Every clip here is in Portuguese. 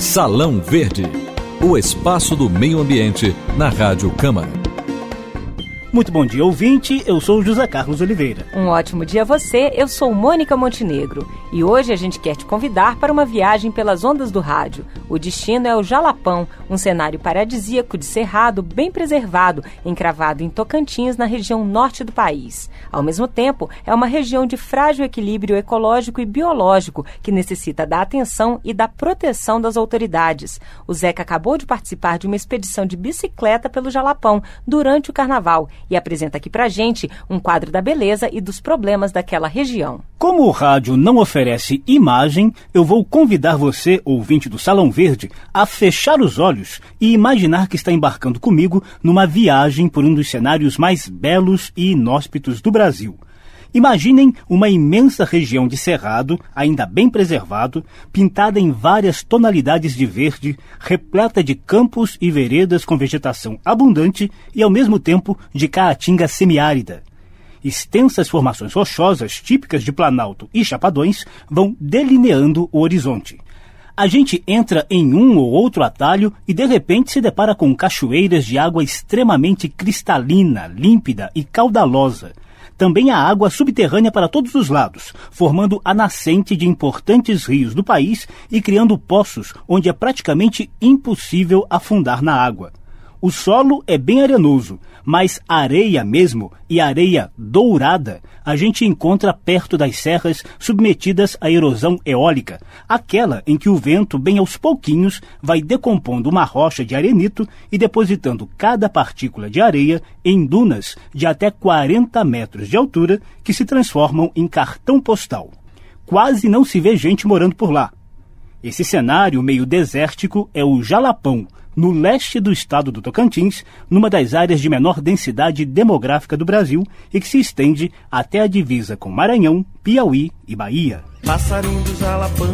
Salão Verde, o espaço do meio ambiente na Rádio Câmara. Muito bom dia, ouvinte. Eu sou o José Carlos Oliveira. Um ótimo dia a você. Eu sou Mônica Montenegro. E hoje a gente quer te convidar para uma viagem pelas ondas do rádio. O destino é o Jalapão, um cenário paradisíaco de cerrado bem preservado, encravado em Tocantins, na região norte do país. Ao mesmo tempo, é uma região de frágil equilíbrio ecológico e biológico que necessita da atenção e da proteção das autoridades. O Zeca acabou de participar de uma expedição de bicicleta pelo Jalapão durante o carnaval e apresenta aqui pra gente um quadro da beleza e dos problemas daquela região. Como o rádio não oferece imagem, eu vou convidar você, ouvinte do Salão Verde, a fechar os olhos e imaginar que está embarcando comigo numa viagem por um dos cenários mais belos e inóspitos do Brasil. Imaginem uma imensa região de cerrado, ainda bem preservado, pintada em várias tonalidades de verde, repleta de campos e veredas com vegetação abundante e, ao mesmo tempo, de caatinga semiárida. Extensas formações rochosas, típicas de Planalto e Chapadões, vão delineando o horizonte. A gente entra em um ou outro atalho e, de repente, se depara com cachoeiras de água extremamente cristalina, límpida e caudalosa. Também há água subterrânea para todos os lados, formando a nascente de importantes rios do país e criando poços onde é praticamente impossível afundar na água. O solo é bem arenoso, mas areia mesmo, e areia dourada, a gente encontra perto das serras submetidas à erosão eólica, aquela em que o vento, bem aos pouquinhos, vai decompondo uma rocha de arenito e depositando cada partícula de areia em dunas de até 40 metros de altura que se transformam em cartão postal. Quase não se vê gente morando por lá. Esse cenário meio desértico é o Jalapão, no leste do estado do Tocantins, numa das áreas de menor densidade demográfica do Brasil e que se estende até a divisa com Maranhão, Piauí e Bahia. Passarinho do Jalapão,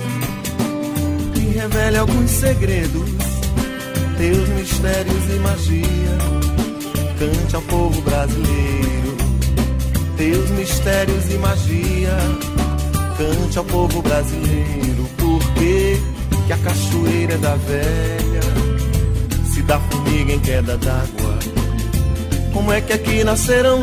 me revele alguns segredos, teus mistérios e magia, cante ao povo brasileiro. Teus mistérios e magia, cante ao povo brasileiro. Porque que a cachoeira é da velha, se dá formiga em queda d'água. Como é que aqui nasceram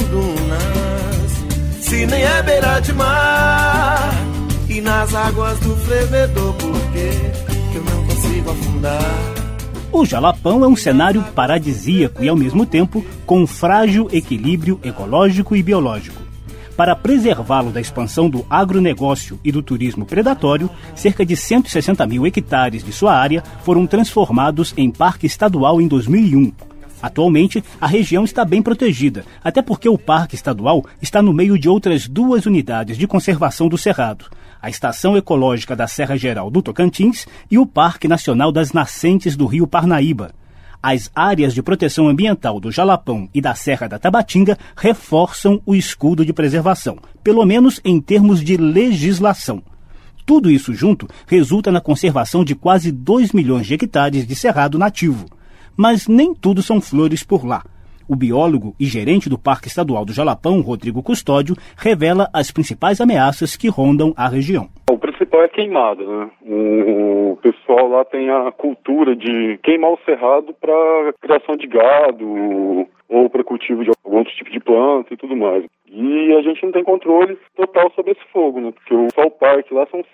dunas, se nem é beira de mar? E nas águas do fervedor, por que eu não consigo afundar? O Jalapão é um cenário paradisíaco e, ao mesmo tempo, com um frágil equilíbrio ecológico e biológico. Para preservá-lo da expansão do agronegócio e do turismo predatório, cerca de 160 mil hectares de sua área foram transformados em parque estadual em 2001. Atualmente, a região está bem protegida, até porque o parque estadual está no meio de outras 2 unidades de conservação do Cerrado, a Estação Ecológica da Serra Geral do Tocantins e o Parque Nacional das Nascentes do Rio Parnaíba. As áreas de proteção ambiental do Jalapão e da Serra da Tabatinga reforçam o escudo de preservação, pelo menos em termos de legislação. Tudo isso junto resulta na conservação de quase 2 milhões de hectares de cerrado nativo. Mas nem tudo são flores por lá. O biólogo e gerente do Parque Estadual do Jalapão, Rodrigo Custódio, revela as principais ameaças que rondam a região. O principal é queimada, né? O pessoal lá tem a cultura de queimar o cerrado para criação de gado ou para cultivo de algum outro tipo de planta e tudo mais. E a gente não tem controle total sobre esse fogo, né? Porque só o parque lá são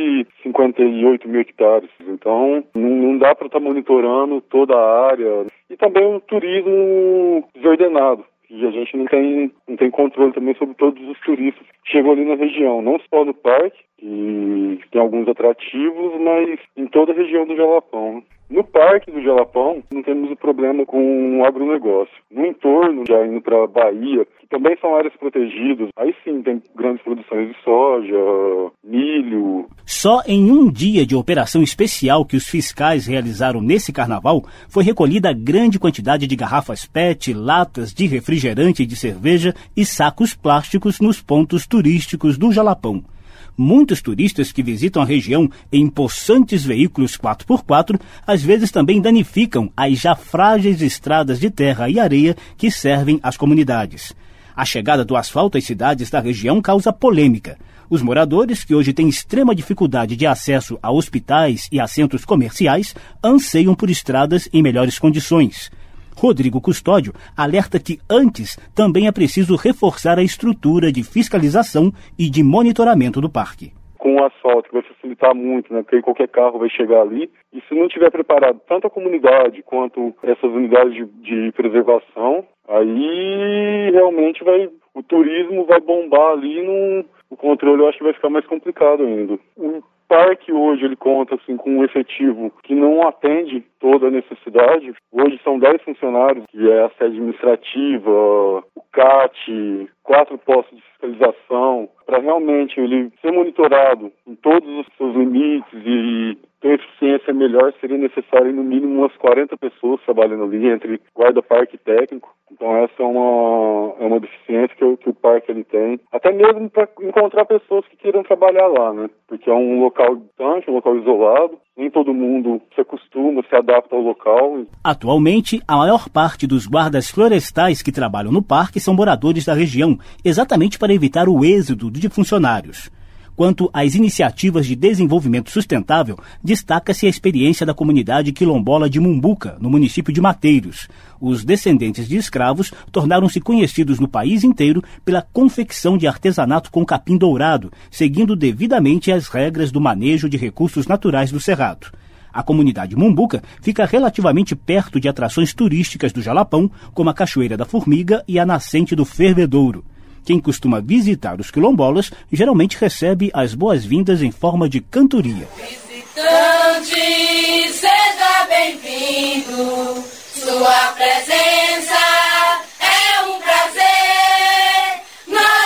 158 mil hectares. Então, não dá para estar monitorando toda a área. E também um turismo desordenado. E a gente não tem controle também sobre todos os turistas que chegam ali na região. Não só no parque, que tem alguns atrativos, mas em toda a região do Jalapão. No parque do Jalapão, não temos o problema com o agronegócio. No entorno, já indo para a Bahia, que também são áreas protegidas, aí sim tem grandes produções de soja, milho. Só em um dia de operação especial que os fiscais realizaram nesse carnaval, foi recolhida grande quantidade de garrafas PET, latas de refrigerante e de cerveja e sacos plásticos nos pontos turísticos do Jalapão. Muitos turistas que visitam a região em possantes veículos 4x4, às vezes também danificam as já frágeis estradas de terra e areia que servem às comunidades. A chegada do asfalto às cidades da região causa polêmica. Os moradores, que hoje têm extrema dificuldade de acesso a hospitais e a centros comerciais, anseiam por estradas em melhores condições. Rodrigo Custódio alerta que antes também é preciso reforçar a estrutura de fiscalização e de monitoramento do parque. Com o asfalto, que vai facilitar muito, né? Porque qualquer carro vai chegar ali. E se não tiver preparado tanto a comunidade quanto essas unidades de preservação, aí realmente o turismo vai bombar ali, o controle eu acho que vai ficar mais complicado ainda. O parque hoje ele conta assim, com um efetivo que não atende toda a necessidade. Hoje são 10 funcionários, que é a sede administrativa, o CAT, 4 postos de fiscalização, para realmente ele ser monitorado em todos os seus limites e ter eficiência melhor, seria necessário no mínimo umas 40 pessoas trabalhando ali, entre guarda-parque e técnico. Então essa é uma deficiência que o parque ele tem. Até mesmo para encontrar pessoas que queiram trabalhar lá, né? Porque é um local distante, um local isolado. Nem todo mundo se acostuma, se adapta ao local. Atualmente, a maior parte dos guardas florestais que trabalham no parque são moradores da região, exatamente para evitar o êxodo de funcionários. Quanto às iniciativas de desenvolvimento sustentável, destaca-se a experiência da comunidade quilombola de Mumbuca, no município de Mateiros. Os descendentes de escravos tornaram-se conhecidos no país inteiro pela confecção de artesanato com capim dourado, seguindo devidamente as regras do manejo de recursos naturais do Cerrado. A comunidade Mumbuca fica relativamente perto de atrações turísticas do Jalapão, como a Cachoeira da Formiga e a Nascente do Fervedouro. Quem costuma visitar os quilombolas geralmente recebe as boas-vindas em forma de cantoria. Visitante, seja bem-vindo, sua presença é um prazer. Nós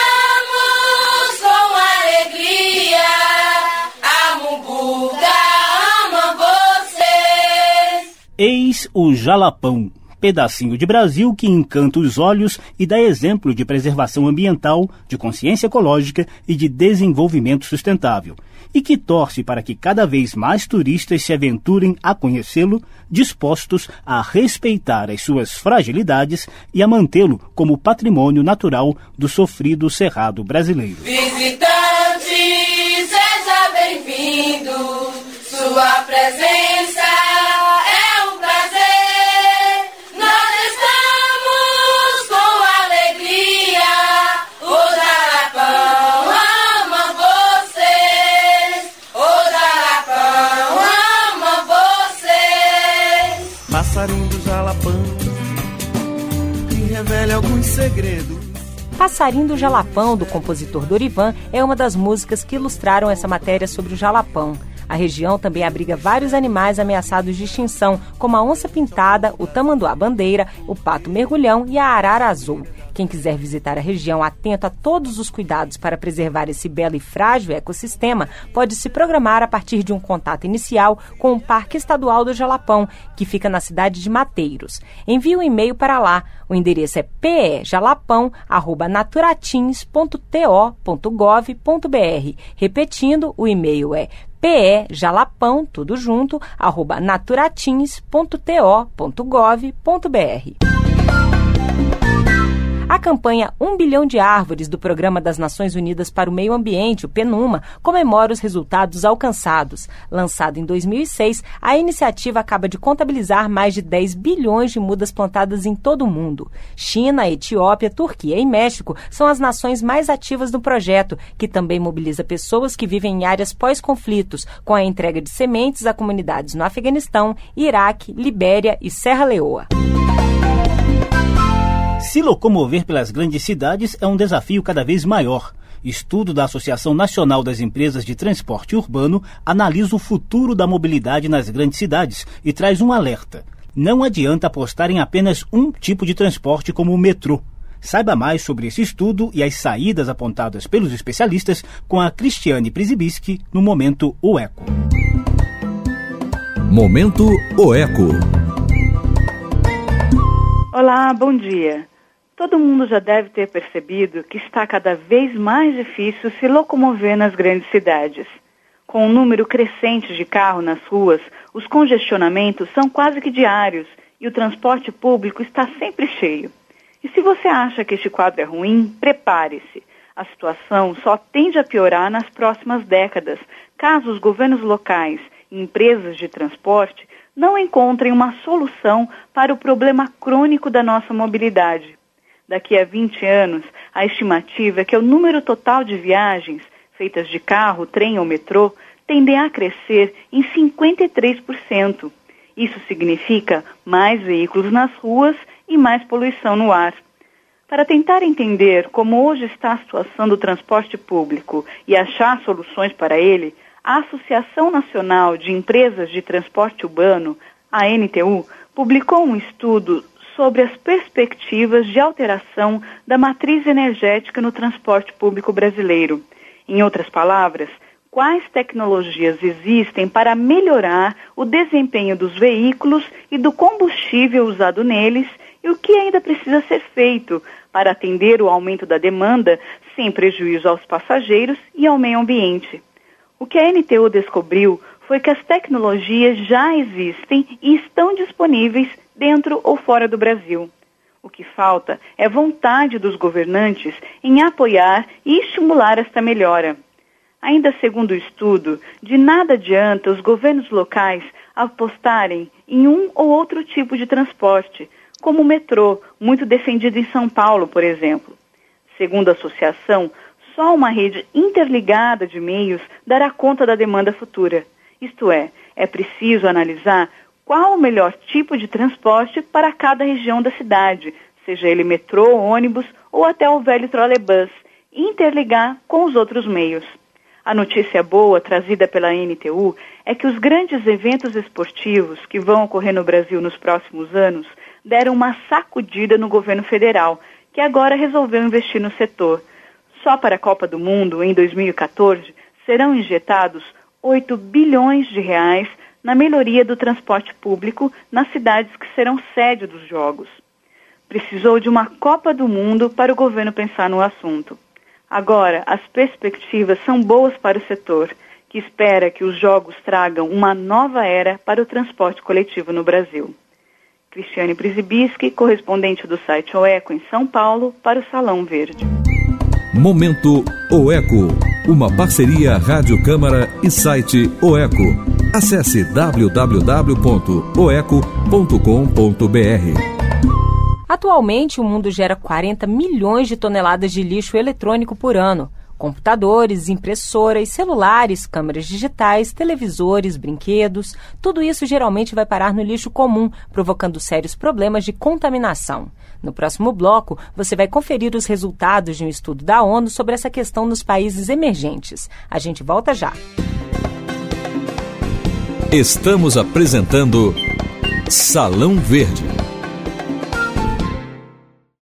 estamos com alegria, a Mumbuca ama você. Eis o Jalapão, pedacinho de Brasil que encanta os olhos e dá exemplo de preservação ambiental, de consciência ecológica e de desenvolvimento sustentável, e que torce para que cada vez mais turistas se aventurem a conhecê-lo, dispostos a respeitar as suas fragilidades e a mantê-lo como patrimônio natural do sofrido cerrado brasileiro. Visitante, seja bem-vindo, sua presença é um prazer. Passarinho do Jalapão, que revela alguns segredos. Passarinho do Jalapão, do compositor Dorivan, é uma das músicas que ilustraram essa matéria sobre o Jalapão. A região também abriga vários animais ameaçados de extinção, como a onça-pintada, o tamanduá-bandeira, o pato mergulhão e a arara azul. Quem quiser visitar a região atento a todos os cuidados para preservar esse belo e frágil ecossistema, pode se programar a partir de um contato inicial com o Parque Estadual do Jalapão, que fica na cidade de Mateiros. Envie um e-mail para lá. O endereço é pejalapão@naturatins.to.gov.br. Repetindo, o e-mail é pejalapão, tudo junto, @naturatins.to.gov.br. A campanha 1 bilhão de árvores do Programa das Nações Unidas para o Meio Ambiente, o PNUMA, comemora os resultados alcançados. Lançada em 2006, a iniciativa acaba de contabilizar mais de 10 bilhões de mudas plantadas em todo o mundo. China, Etiópia, Turquia e México são as nações mais ativas do projeto, que também mobiliza pessoas que vivem em áreas pós-conflitos, com a entrega de sementes a comunidades no Afeganistão, Iraque, Libéria e Serra Leoa. Se locomover pelas grandes cidades é um desafio cada vez maior. Estudo da Associação Nacional das Empresas de Transporte Urbano analisa o futuro da mobilidade nas grandes cidades e traz um alerta. Não adianta apostar em apenas um tipo de transporte como o metrô. Saiba mais sobre esse estudo e as saídas apontadas pelos especialistas com a Cristiane Przybiski no Momento O Eco. Momento O Eco. Olá, bom dia. Todo mundo já deve ter percebido que está cada vez mais difícil se locomover nas grandes cidades. Com um número crescente de carros nas ruas, os congestionamentos são quase que diários e o transporte público está sempre cheio. E se você acha que este quadro é ruim, prepare-se. A situação só tende a piorar nas próximas décadas, caso os governos locais e empresas de transporte não encontrem uma solução para o problema crônico da nossa mobilidade. Daqui a 20 anos, a estimativa é que o número total de viagens feitas de carro, trem ou metrô tendem a crescer em 53%. Isso significa mais veículos nas ruas e mais poluição no ar. Para tentar entender como hoje está a situação do transporte público e achar soluções para ele, a Associação Nacional de Empresas de Transporte Urbano, a ANTU, publicou um estudo sobre as perspectivas de alteração da matriz energética no transporte público brasileiro. Em outras palavras, quais tecnologias existem para melhorar o desempenho dos veículos e do combustível usado neles e o que ainda precisa ser feito para atender o aumento da demanda sem prejuízo aos passageiros e ao meio ambiente. O que a ANTU descobriu foi que as tecnologias já existem e estão disponíveis dentro ou fora do Brasil. O que falta é vontade dos governantes em apoiar e estimular esta melhora. Ainda segundo o estudo, de nada adianta os governos locais apostarem em um ou outro tipo de transporte, como o metrô, muito defendido em São Paulo, por exemplo. Segundo a associação, só uma rede interligada de meios dará conta da demanda futura. Isto é preciso analisar qual o melhor tipo de transporte para cada região da cidade, seja ele metrô, ônibus ou até o velho trolebus, e interligar com os outros meios. A notícia boa trazida pela ANTU é que os grandes eventos esportivos que vão ocorrer no Brasil nos próximos anos deram uma sacudida no governo federal, que agora resolveu investir no setor. Só para a Copa do Mundo, em 2014, serão injetados 8 bilhões de reais na melhoria do transporte público nas cidades que serão sede dos Jogos. Precisou de uma Copa do Mundo para o governo pensar no assunto. Agora, as perspectivas são boas para o setor, que espera que os Jogos tragam uma nova era para o transporte coletivo no Brasil. Cristiane Przybiski, correspondente do site OECO em São Paulo, para o Salão Verde. Momento OECO, uma parceria Rádio Câmara e site OECO. Acesse www.oeco.com.br. Atualmente, o mundo gera 40 milhões de toneladas de lixo eletrônico por ano. Computadores, impressoras, celulares, câmeras digitais, televisores, brinquedos, tudo isso geralmente vai parar no lixo comum, provocando sérios problemas de contaminação. No próximo bloco, você vai conferir os resultados de um estudo da ONU sobre essa questão nos países emergentes. A gente volta já. Estamos apresentando Salão Verde.